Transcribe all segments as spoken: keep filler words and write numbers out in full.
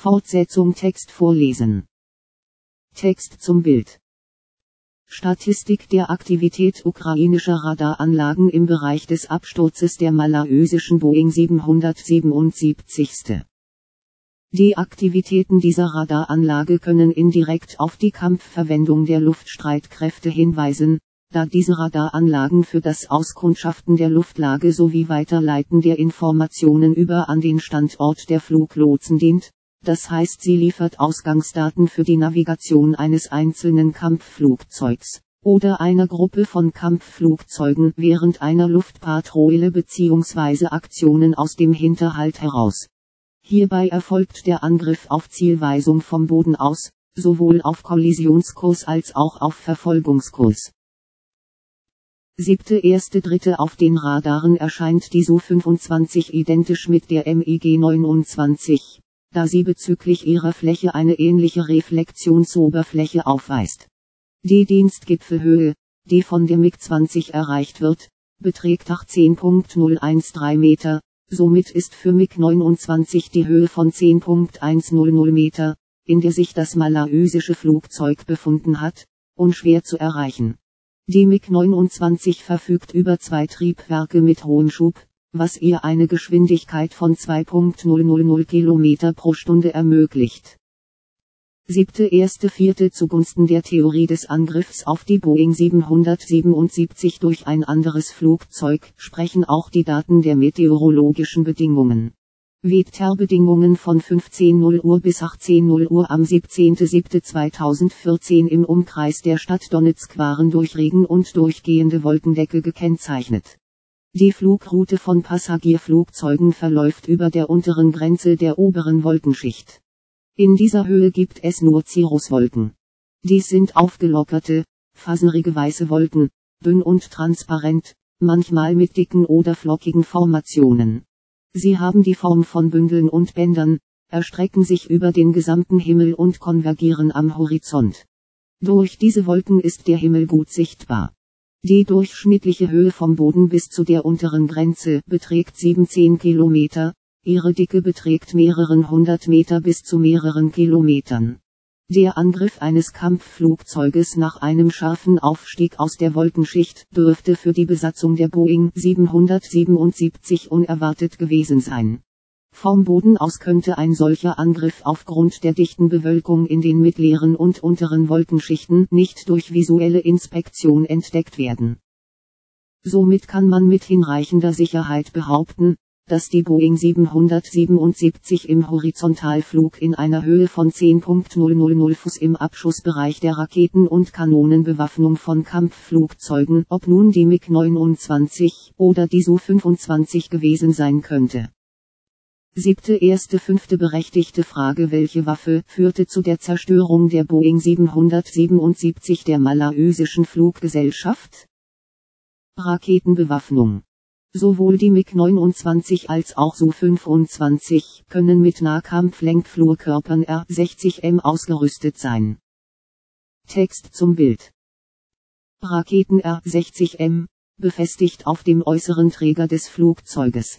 Fortsetzung Text vorlesen. Text zum Bild. Statistik der Aktivität ukrainischer Radaranlagen im Bereich des Absturzes der malaysischen Boeing siebenhundertsiebenundsiebzig. Die Aktivitäten dieser Radaranlage können indirekt auf die Kampfverwendung der Luftstreitkräfte hinweisen, da diese Radaranlagen für das Auskundschaften der Luftlage sowie Weiterleiten der Informationen über an den Standort der Fluglotsen dient, das heißt sie liefert Ausgangsdaten für die Navigation eines einzelnen Kampfflugzeugs oder einer Gruppe von Kampfflugzeugen während einer Luftpatrouille bzw. Aktionen aus dem Hinterhalt heraus. Hierbei erfolgt der Angriff auf Zielweisung vom Boden aus, sowohl auf Kollisionskurs als auch auf Verfolgungskurs. Siebte erste dritte Auf den Radaren erscheint die S U fünfundzwanzig identisch mit der M I G neunundzwanzig, da sie bezüglich ihrer Fläche eine ähnliche Reflexionsoberfläche aufweist. Die Dienstgipfelhöhe, die von der M I G zwanzig erreicht wird, beträgt achtzehn Komma null eins drei Meter, somit ist für M I G neunundzwanzig die Höhe von zehn Komma hundertzehn Meter, in der sich das malaysische Flugzeug befunden hat, unschwer zu erreichen. Die M I G neunundzwanzig verfügt über zwei Triebwerke mit hohem Schub, was ihr eine Geschwindigkeit von zwei Komma null null null Kilometer pro Stunde ermöglicht. Siebte erste vierte Zugunsten der Theorie des Angriffs auf die Boeing siebenhundertsiebenundsiebzig durch ein anderes Flugzeug sprechen auch die Daten der meteorologischen Bedingungen. Wetterbedingungen von fünfzehn Uhr bis achtzehn Uhr am siebzehnten siebten zweitausendvierzehn im Umkreis der Stadt Donezk waren durch Regen und durchgehende Wolkendecke gekennzeichnet. Die Flugroute von Passagierflugzeugen verläuft über der unteren Grenze der oberen Wolkenschicht. In dieser Höhe gibt es nur Cirruswolken. Dies sind aufgelockerte, faserige weiße Wolken, dünn und transparent, manchmal mit dicken oder flockigen Formationen. Sie haben die Form von Bündeln und Bändern, erstrecken sich über den gesamten Himmel und konvergieren am Horizont. Durch diese Wolken ist der Himmel gut sichtbar. Die durchschnittliche Höhe vom Boden bis zu der unteren Grenze beträgt siebzehn Kilometer, ihre Dicke beträgt mehreren hundert Meter bis zu mehreren Kilometern. Der Angriff eines Kampfflugzeuges nach einem scharfen Aufstieg aus der Wolkenschicht dürfte für die Besatzung der Boeing siebenhundertsiebenundsiebzig unerwartet gewesen sein. Vom Boden aus könnte ein solcher Angriff aufgrund der dichten Bewölkung in den mittleren und unteren Wolkenschichten nicht durch visuelle Inspektion entdeckt werden. Somit kann man mit hinreichender Sicherheit behaupten, dass die Boeing siebenhundertsiebenundsiebzig im Horizontalflug in einer Höhe von zehn Komma null null null Fuß im Abschussbereich der Raketen- und Kanonenbewaffnung von Kampfflugzeugen, ob nun die M I G neunundzwanzig oder die S U fünfundzwanzig gewesen sein könnte. Siebte erste fünfte berechtigte Frage: Welche Waffe führte zu der Zerstörung der Boeing siebenhundertsiebenundsiebzig der malaysischen Fluggesellschaft? Raketenbewaffnung. Sowohl die M I G neunundzwanzig als auch S U fünfundzwanzig können mit Nahkampflenkflugkörpern R sechzig M ausgerüstet sein. Text zum Bild. Raketen R sechzig M, befestigt auf dem äußeren Träger des Flugzeuges.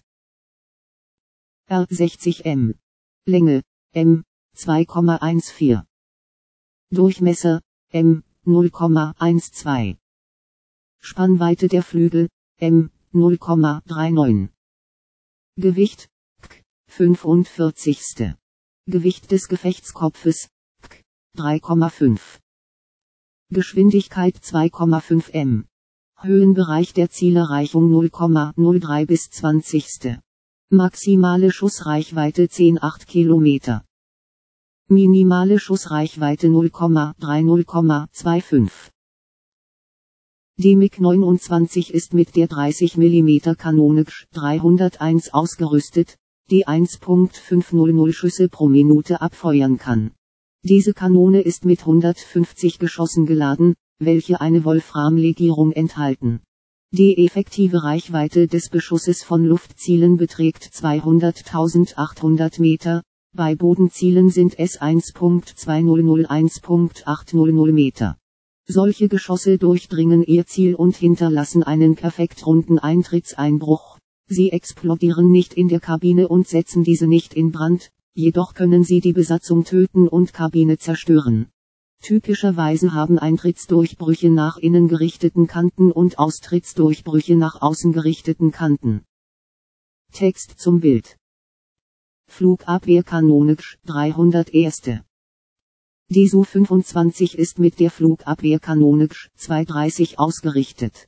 R sechzig M. Länge, M, zwei Komma vierzehn. Durchmesser, M, null Komma zwölf. Spannweite der Flügel, M, null Komma neununddreißig. Gewicht, K, fünfundvierzig. Gewicht des Gefechtskopfes, K, drei Komma fünf. Geschwindigkeit zwei Komma fünf Meter. Höhenbereich der Zielerreichung null Komma null drei bis zwanzig. Maximale Schussreichweite zehn Komma acht Kilometer. Minimale Schussreichweite null Komma drei bis null Komma fünfundzwanzig. Die M I G neunundzwanzig ist mit der dreißig Millimeter Kanone G S dreihunderteins ausgerüstet, die eins Komma fünfhundert Schüsse pro Minute abfeuern kann. Diese Kanone ist mit hundertfünfzig Geschossen geladen, welche eine Wolframlegierung enthalten. Die effektive Reichweite des Beschusses von Luftzielen beträgt zweihunderttausendachthundert Meter, bei Bodenzielen sind es eins Komma zweihundert bis eins Komma achthundert Meter. Solche Geschosse durchdringen ihr Ziel und hinterlassen einen perfekt runden Eintrittseinbruch. Sie explodieren nicht in der Kabine und setzen diese nicht in Brand, jedoch können sie die Besatzung töten und Kabine zerstören. Typischerweise haben Eintrittsdurchbrüche nach innen gerichteten Kanten und Austrittsdurchbrüche nach außen gerichteten Kanten. Text zum Bild. Flugabwehrkanone G S dreihunderteins. Die S U fünfundzwanzig ist mit der Flugabwehrkanone G S zweihundertdreißig ausgerichtet.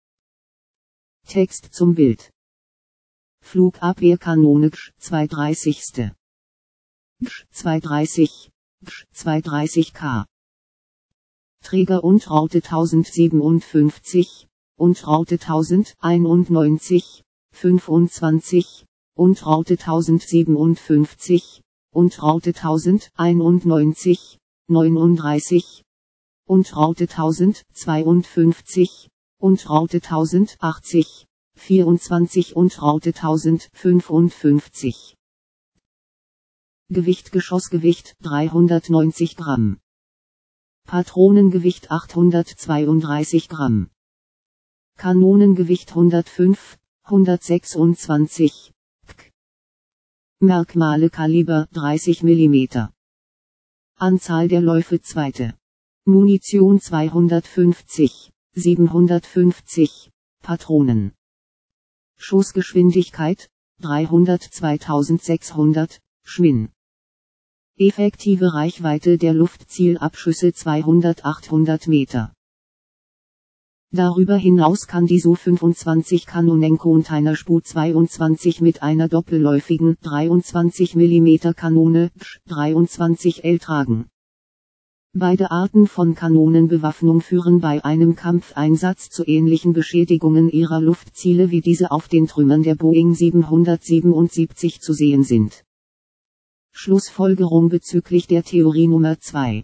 Text zum Bild. Flugabwehrkanone G S zweihundertdreißig. G S zweihundertdreißig, G S zweihundertdreißig K. Träger und Raute tausendsiebenundfünfzig, und Raute tausendeinundneunzig, fünfundzwanzig, und Raute tausendsiebenundfünfzig, und Raute tausendeinundneunzig, neununddreißig, und Raute tausendzweiundfünfzig, und Raute tausendachtzig, vierundzwanzig und Raute tausendfünfundfünfzig. Gewicht Geschossgewicht dreihundertneunzig Gramm. Patronengewicht achthundertzweiunddreißig Gramm. Kanonengewicht hundertfünf, hundertsechsundzwanzig K. Merkmale Kaliber dreißig Millimeter. Anzahl der Läufe zweite. Munition zweihundertfünfzig, siebenhundertfünfzig, Patronen. Schussgeschwindigkeit, dreihundert zweitausendsechshundert, Schwinn. Effektive Reichweite der Luftzielabschüsse zweihundert achthundert Meter. Darüber hinaus kann die S U fünfundzwanzig Kanonencontainer-Spu zweiundzwanzig mit einer doppelläufigen dreiundzwanzig Millimeter Kanone G S dreiundzwanzig L tragen. Beide Arten von Kanonenbewaffnung führen bei einem Kampfeinsatz zu ähnlichen Beschädigungen ihrer Luftziele wie diese auf den Trümmern der Boeing siebenhundertsiebenundsiebzig zu sehen sind. Schlussfolgerung bezüglich der Theorie Nummer zwei.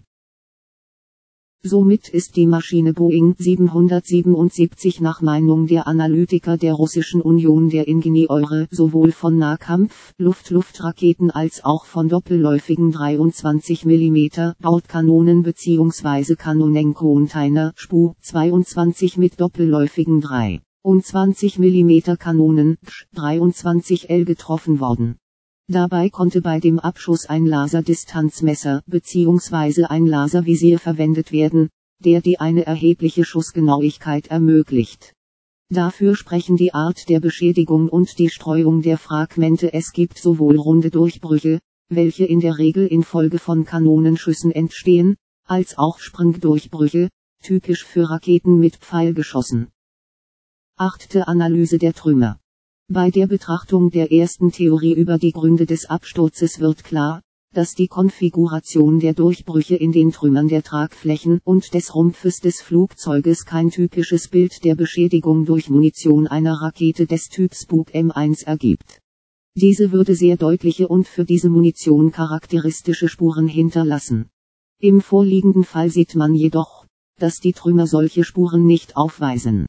Somit ist die Maschine Boeing siebenhundertsiebenundsiebzig nach Meinung der Analytiker der Russischen Union der Ingenieure sowohl von Nahkampf-, Luft-Luft-Raketen als auch von doppelläufigen dreiundzwanzig Millimeter Bordkanonen bzw. Kanonencontainer Spu zweiundzwanzig mit doppelläufigen dreiundzwanzig Millimeter Kanonen G S dreiundzwanzig L getroffen worden. Dabei konnte bei dem Abschuss ein Laserdistanzmesser bzw. ein Laservisier verwendet werden, der die eine erhebliche Schussgenauigkeit ermöglicht. Dafür sprechen die Art der Beschädigung und die Streuung der Fragmente. Es gibt sowohl runde Durchbrüche, welche in der Regel infolge von Kanonenschüssen entstehen, als auch Sprengdurchbrüche, typisch für Raketen mit Pfeilgeschossen. Achte Analyse der Trümmer. Bei der Betrachtung der ersten Theorie über die Gründe des Absturzes wird klar, dass die Konfiguration der Durchbrüche in den Trümmern der Tragflächen und des Rumpfes des Flugzeuges kein typisches Bild der Beschädigung durch Munition einer Rakete des Typs Buk M eins ergibt. Diese würde sehr deutliche und für diese Munition charakteristische Spuren hinterlassen. Im vorliegenden Fall sieht man jedoch, dass die Trümmer solche Spuren nicht aufweisen.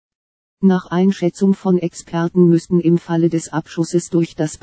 Nach Einschätzung von Experten müssten im Falle des Abschusses durch das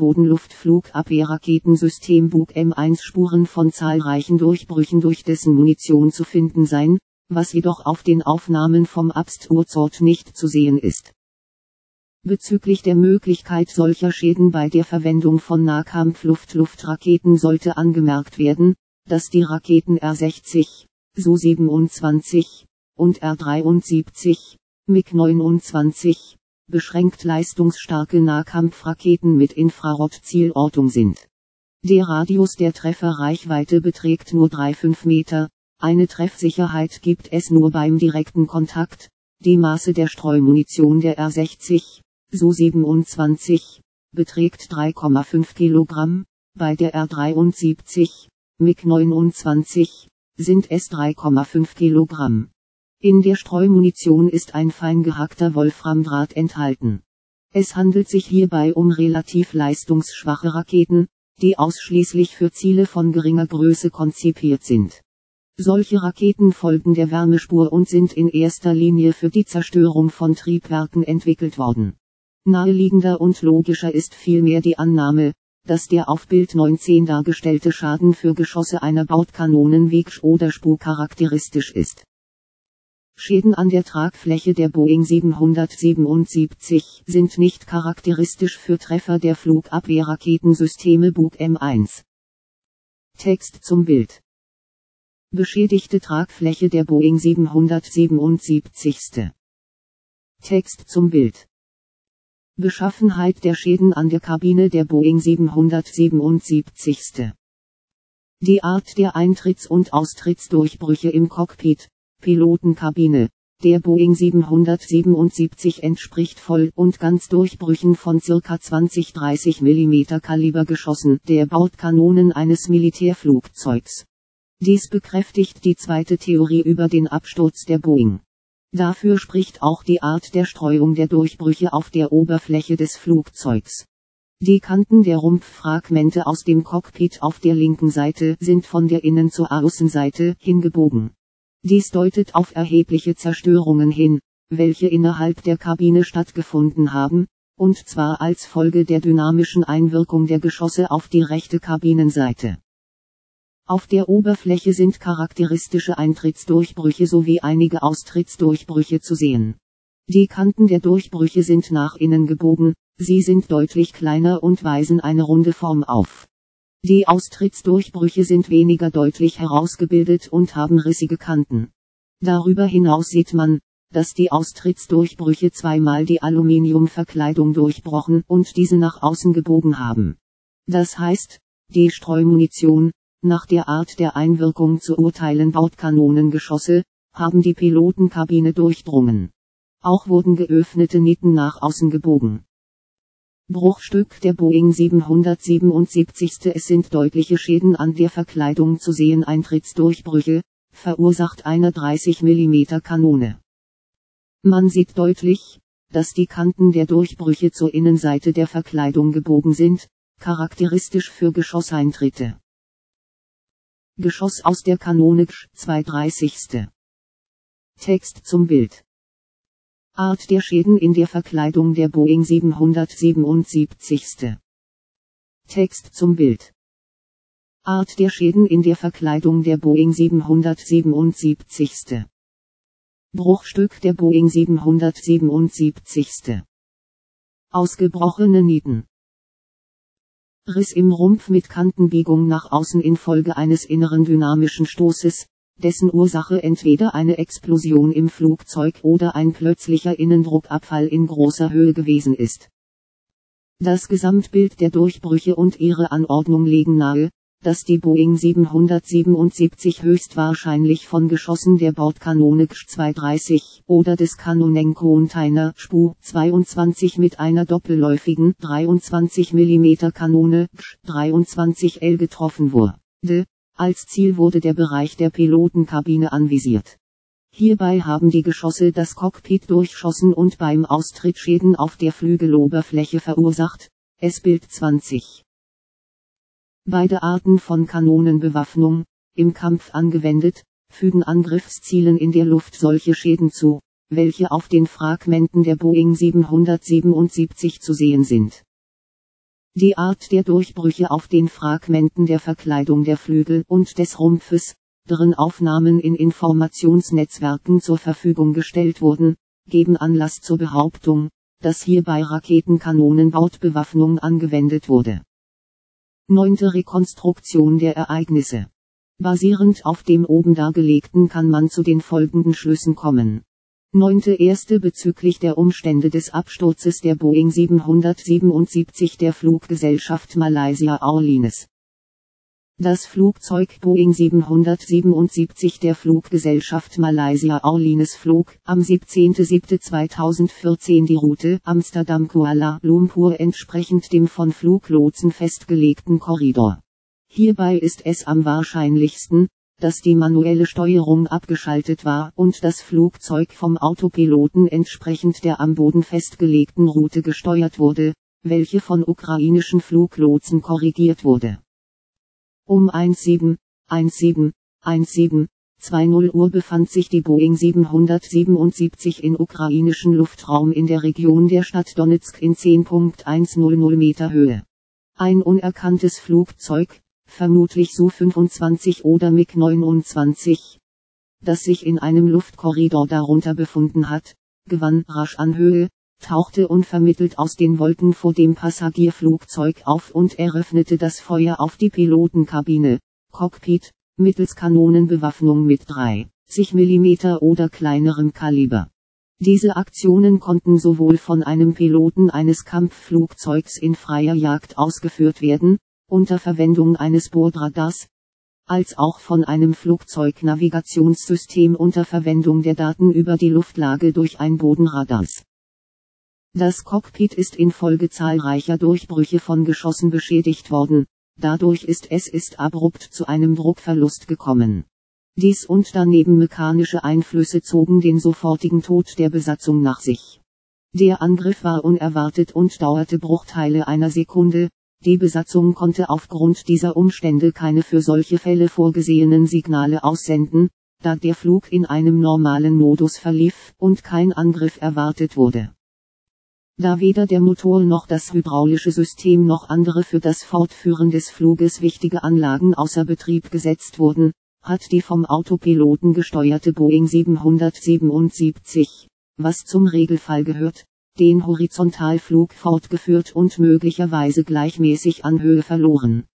Bodenluftflugabwehrraketensystem Buk M eins Spuren von zahlreichen Durchbrüchen durch dessen Munition zu finden sein, was jedoch auf den Aufnahmen vom Absturzort nicht zu sehen ist. Bezüglich der Möglichkeit solcher Schäden bei der Verwendung von Nahkampf-Luft-Luft-Raketen sollte angemerkt werden, dass die Raketen R sechzig, S U siebenundzwanzig und R dreiundsiebzig MiG neunundzwanzig, beschränkt leistungsstarke Nahkampfraketen mit Infrarotzielortung sind. Der Radius der Trefferreichweite beträgt nur drei bis fünf Meter, eine Treffsicherheit gibt es nur beim direkten Kontakt. Die Maße der Streumunition der R sechzig, S U siebenundzwanzig, beträgt drei Komma fünf Kilogramm, bei der R dreiundsiebzig, MiG neunundzwanzig, sind es drei Komma fünf Kilogramm. In der Streumunition ist ein fein gehackter Wolframdraht enthalten. Es handelt sich hierbei um relativ leistungsschwache Raketen, die ausschließlich für Ziele von geringer Größe konzipiert sind. Solche Raketen folgen der Wärmespur und sind in erster Linie für die Zerstörung von Triebwerken entwickelt worden. Naheliegender und logischer ist vielmehr die Annahme, dass der auf Bild neunzehn dargestellte Schaden für Geschosse einer Bordkanonen wie G S oder Spu charakteristisch ist. Schäden an der Tragfläche der Boeing siebenhundertsiebenundsiebzig sind nicht charakteristisch für Treffer der Flugabwehrraketensysteme Buk M eins. Text zum Bild. Beschädigte Tragfläche der Boeing siebenhundertsiebenundsiebzig. Text zum Bild. Beschaffenheit der Schäden an der Kabine der Boeing siebenhundertsiebenundsiebzig. Die Art der Eintritts- und Austrittsdurchbrüche im Cockpit, Pilotenkabine, der Boeing siebenhundertsiebenundsiebzig entspricht Voll- und Ganzdurchbrüchen von ca. zwanzig bis dreißig Millimeter Kalibergeschossen der Bordkanonen eines Militärflugzeugs. Dies bekräftigt die zweite Theorie über den Absturz der Boeing. Dafür spricht auch die Art der Streuung der Durchbrüche auf der Oberfläche des Flugzeugs. Die Kanten der Rumpffragmente aus dem Cockpit auf der linken Seite sind von der Innen- zur Außenseite hingebogen. Dies deutet auf erhebliche Zerstörungen hin, welche innerhalb der Kabine stattgefunden haben, und zwar als Folge der dynamischen Einwirkung der Geschosse auf die rechte Kabinenseite. Auf der Oberfläche sind charakteristische Eintrittsdurchbrüche sowie einige Austrittsdurchbrüche zu sehen. Die Kanten der Durchbrüche sind nach innen gebogen, sie sind deutlich kleiner und weisen eine runde Form auf. Die Austrittsdurchbrüche sind weniger deutlich herausgebildet und haben rissige Kanten. Darüber hinaus sieht man, dass die Austrittsdurchbrüche zweimal die Aluminiumverkleidung durchbrochen und diese nach außen gebogen haben. Das heißt, die Streumunition, nach der Art der Einwirkung zu urteilen Bordkanonengeschosse, haben die Pilotenkabine durchdrungen. Auch wurden geöffnete Nieten nach außen gebogen. Bruchstück der Boeing siebenhundertsiebenundsiebzig. Es sind deutliche Schäden an der Verkleidung zu sehen. Eintrittsdurchbrüche, verursacht eine dreißig Millimeter Kanone. Man sieht deutlich, dass die Kanten der Durchbrüche zur Innenseite der Verkleidung gebogen sind, charakteristisch für Geschosseintritte. Geschoss aus der Kanone G zweihundertdreißig. Text zum Bild. Art der Schäden in der Verkleidung der Boeing siebenhundertsiebenundsiebzig. Text zum Bild. Art der Schäden in der Verkleidung der Boeing siebenhundertsiebenundsiebzig. Bruchstück der Boeing siebenhundertsiebenundsiebzig. Ausgebrochene Nieten. Riss im Rumpf mit Kantenbiegung nach außen infolge eines inneren dynamischen Stoßes, dessen Ursache entweder eine Explosion im Flugzeug oder ein plötzlicher Innendruckabfall in großer Höhe gewesen ist. Das Gesamtbild der Durchbrüche und ihre Anordnung legen nahe, dass die Boeing siebenhundertsiebenundsiebzig höchstwahrscheinlich von Geschossen der Bordkanone G zweihundertdreißig oder des Kanonencontainer S P U zweiundzwanzig mit einer doppelläufigen dreiundzwanzig Millimeter Kanone G dreiundzwanzig L getroffen wurde. Als Ziel wurde der Bereich der Pilotenkabine anvisiert. Hierbei haben die Geschosse das Cockpit durchschossen und beim Austritt Schäden auf der Flügeloberfläche verursacht. Es Bild zwanzig. Beide Arten von Kanonenbewaffnung, im Kampf angewendet, fügen Angriffszielen in der Luft solche Schäden zu, welche auf den Fragmenten der Boeing siebenhundertsiebenundsiebzig zu sehen sind. Die Art der Durchbrüche auf den Fragmenten der Verkleidung der Flügel und des Rumpfes, deren Aufnahmen in Informationsnetzwerken zur Verfügung gestellt wurden, geben Anlass zur Behauptung, dass hierbei Raketenkanonenbordbewaffnung angewendet wurde. Neunte Rekonstruktion der Ereignisse. Basierend auf dem oben dargelegten kann man zu den folgenden Schlüssen kommen. Neunte Erste bezüglich der Umstände des Absturzes der Boeing siebenhundertsiebenundsiebzig der Fluggesellschaft Malaysia Airlines. Das Flugzeug Boeing siebenhundertsiebenundsiebzig der Fluggesellschaft Malaysia Airlines flog am siebzehnten siebten zweitausendvierzehn die Route Amsterdam-Kuala Lumpur entsprechend dem von Fluglotsen festgelegten Korridor. Hierbei ist es am wahrscheinlichsten, dass die manuelle Steuerung abgeschaltet war und das Flugzeug vom Autopiloten entsprechend der am Boden festgelegten Route gesteuert wurde, welche von ukrainischen Fluglotsen korrigiert wurde. Um siebzehn Uhr siebzehn zwanzig Uhr befand sich die Boeing siebenhundertsiebenundsiebzig in ukrainischen Luftraum in der Region der Stadt Donezk in zehn Komma hundertzehn Meter Höhe. Ein unerkanntes Flugzeug, vermutlich S U fünfundzwanzig oder MiG neunundzwanzig, das sich in einem Luftkorridor darunter befunden hat, gewann rasch an Höhe, tauchte unvermittelt aus den Wolken vor dem Passagierflugzeug auf und eröffnete das Feuer auf die Pilotenkabine, Cockpit, mittels Kanonenbewaffnung mit dreißig Millimeter oder kleinerem Kaliber. Diese Aktionen konnten sowohl von einem Piloten eines Kampfflugzeugs in freier Jagd ausgeführt werden, unter Verwendung eines Bordradars, als auch von einem Flugzeugnavigationssystem unter Verwendung der Daten über die Luftlage durch ein Bodenradar. Das Cockpit ist infolge zahlreicher Durchbrüche von Geschossen beschädigt worden, dadurch ist es ist abrupt zu einem Druckverlust gekommen. Dies und daneben mechanische Einflüsse zogen den sofortigen Tod der Besatzung nach sich. Der Angriff war unerwartet und dauerte Bruchteile einer Sekunde, die Besatzung konnte aufgrund dieser Umstände keine für solche Fälle vorgesehenen Signale aussenden, da der Flug in einem normalen Modus verlief und kein Angriff erwartet wurde. Da weder der Motor noch das hydraulische System noch andere für das Fortführen des Fluges wichtige Anlagen außer Betrieb gesetzt wurden, hat die vom Autopiloten gesteuerte Boeing siebenhundertsiebenundsiebzig, was zum Regelfall gehört, den Horizontalflug fortgeführt und möglicherweise gleichmäßig an Höhe verloren.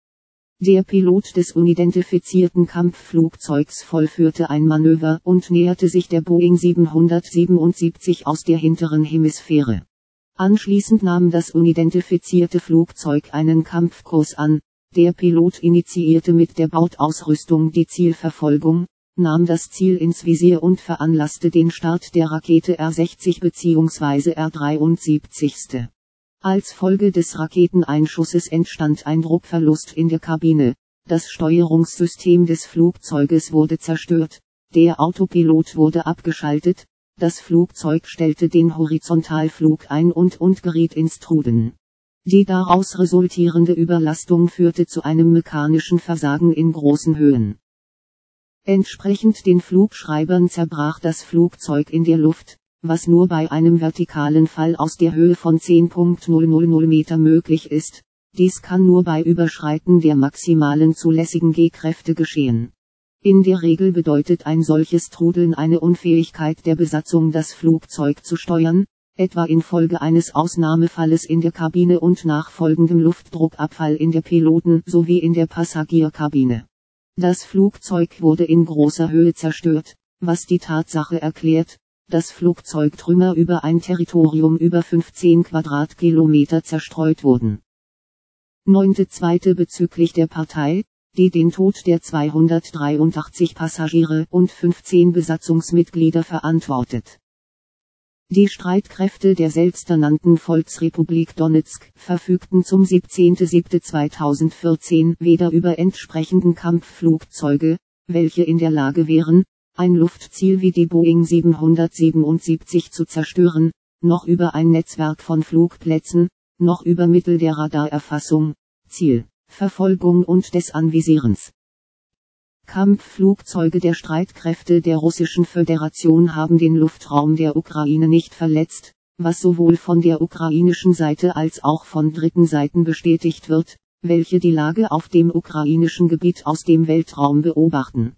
Der Pilot des unidentifizierten Kampfflugzeugs vollführte ein Manöver und näherte sich der Boeing siebenhundertsiebenundsiebzig aus der hinteren Hemisphäre. Anschließend nahm das unidentifizierte Flugzeug einen Kampfkurs an. Der Pilot initiierte mit der Bordausrüstung die Zielverfolgung, nahm das Ziel ins Visier und veranlasste den Start der Rakete R sechzig bzw. R dreiundsiebzig. Als Folge des Raketeneinschusses entstand ein Druckverlust in der Kabine, das Steuerungssystem des Flugzeuges wurde zerstört, der Autopilot wurde abgeschaltet, das Flugzeug stellte den Horizontalflug ein und und geriet ins Trudeln. Die daraus resultierende Überlastung führte zu einem mechanischen Versagen in großen Höhen. Entsprechend den Flugschreibern zerbrach das Flugzeug in der Luft, was nur bei einem vertikalen Fall aus der Höhe von zehn Komma null null null Meter möglich ist. Dies kann nur bei Überschreiten der maximalen zulässigen G-Kräfte geschehen. In der Regel bedeutet ein solches Trudeln eine Unfähigkeit der Besatzung, das Flugzeug zu steuern, etwa infolge eines Ausnahmefalles in der Kabine und nachfolgendem Luftdruckabfall in der Piloten- sowie in der Passagierkabine. Das Flugzeug wurde in großer Höhe zerstört, was die Tatsache erklärt, dass Flugzeugtrümmer über ein Territorium über fünfzehn Quadratkilometer zerstreut wurden. Neunte Zweite bezüglich der Partei, die den Tod der zweihundertdreiundachtzig Passagiere und fünfzehn Besatzungsmitglieder verantwortet. Die Streitkräfte der selbsternannten Volksrepublik Donezk verfügten zum siebzehnten siebten zweitausendvierzehn weder über entsprechenden Kampfflugzeuge, welche in der Lage wären, ein Luftziel wie die Boeing siebenhundertsiebenundsiebzig zu zerstören, noch über ein Netzwerk von Flugplätzen, noch über Mittel der Radarerfassung, Zielverfolgung und des Anvisierens. Kampfflugzeuge der Streitkräfte der Russischen Föderation haben den Luftraum der Ukraine nicht verletzt, was sowohl von der ukrainischen Seite als auch von dritten Seiten bestätigt wird, welche die Lage auf dem ukrainischen Gebiet aus dem Weltraum beobachten.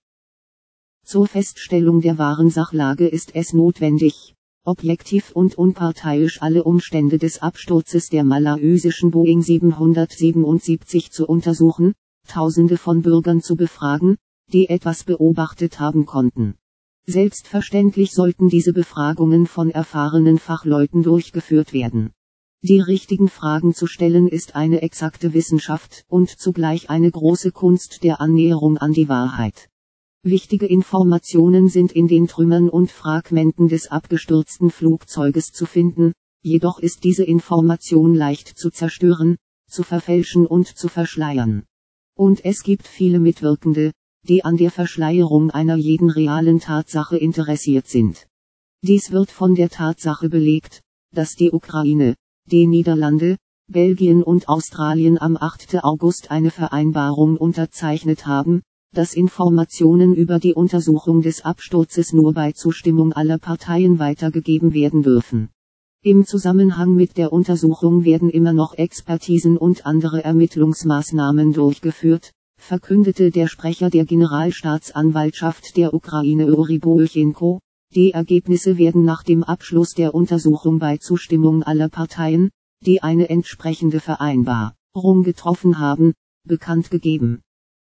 Zur Feststellung der wahren Sachlage ist es notwendig, objektiv und unparteiisch alle Umstände des Absturzes der malaysischen Boeing siebenhundertsiebenundsiebzig zu untersuchen, Tausende von Bürgern zu befragen, die etwas beobachtet haben konnten. Selbstverständlich sollten diese Befragungen von erfahrenen Fachleuten durchgeführt werden. Die richtigen Fragen zu stellen ist eine exakte Wissenschaft und zugleich eine große Kunst der Annäherung an die Wahrheit. Wichtige Informationen sind in den Trümmern und Fragmenten des abgestürzten Flugzeuges zu finden, jedoch ist diese Information leicht zu zerstören, zu verfälschen und zu verschleiern. Und es gibt viele Mitwirkende, die an der Verschleierung einer jeden realen Tatsache interessiert sind. Dies wird von der Tatsache belegt, dass die Ukraine, die Niederlande, Belgien und Australien am achten August eine Vereinbarung unterzeichnet haben, dass Informationen über die Untersuchung des Absturzes nur bei Zustimmung aller Parteien weitergegeben werden dürfen. Im Zusammenhang mit der Untersuchung werden immer noch Expertisen und andere Ermittlungsmaßnahmen durchgeführt, verkündete der Sprecher der Generalstaatsanwaltschaft der Ukraine Yuri Bolchenko. Die Ergebnisse werden nach dem Abschluss der Untersuchung bei Zustimmung aller Parteien, die eine entsprechende Vereinbarung getroffen haben, bekannt gegeben.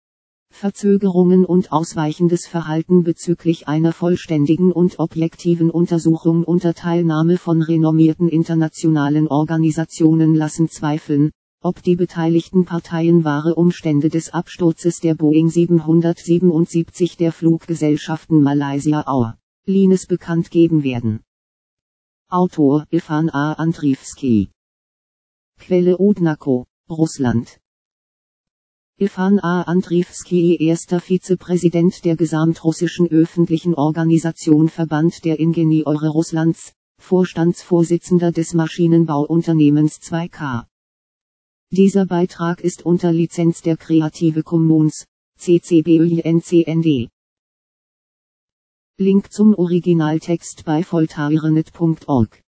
Verzögerungen und ausweichendes Verhalten bezüglich einer vollständigen und objektiven Untersuchung unter Teilnahme von renommierten internationalen Organisationen lassen zweifeln, ob die beteiligten Parteien wahre Umstände des Absturzes der Boeing siebenhundertsiebenundsiebzig der Fluggesellschaften Malaysia Airlines bekannt geben werden. Autor Ilfan A. Andrievski. Quelle Odnako, Russland. Ilfan A. Andrievski, erster Vizepräsident der gesamtrussischen öffentlichen Organisation Verband der Ingenieure Russlands, Vorstandsvorsitzender des Maschinenbauunternehmens zwei K. Dieser Beitrag ist unter Lizenz der Creative Commons, C C B Y N C N D. Link zum Originaltext bei voltairenet punkt org